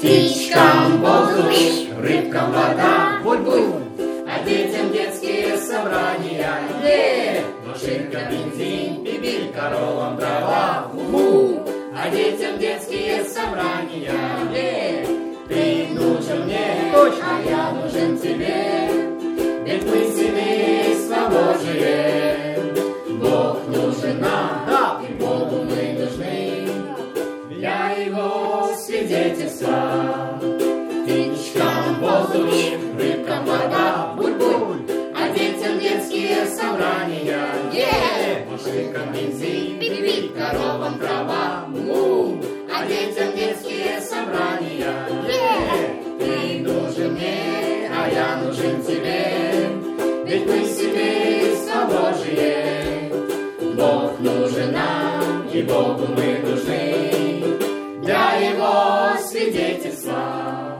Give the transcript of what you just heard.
Птичкам воздух, рыбкам вода, буль-буль, а детям детские собрания. Машинка бензин, бибиль, коровам дрова, му, а детям детские собрания. Ты нужен мне, а я нужен тебе, ведь мы семейство Божие. Бог нужен нам, и Богу мы нужны для Его свидетельства. Птичкам воздух, рыбкам вода, буль-буль, а детям детские собрания. Машинкам бензин, бибиль, коровам трава, му, а детям детские собрания. Ты нужен мне, а я нужен тебе, ведь мы семейство Божие. Бог нужен нам, и Богу мы нужны для Его свидетельства.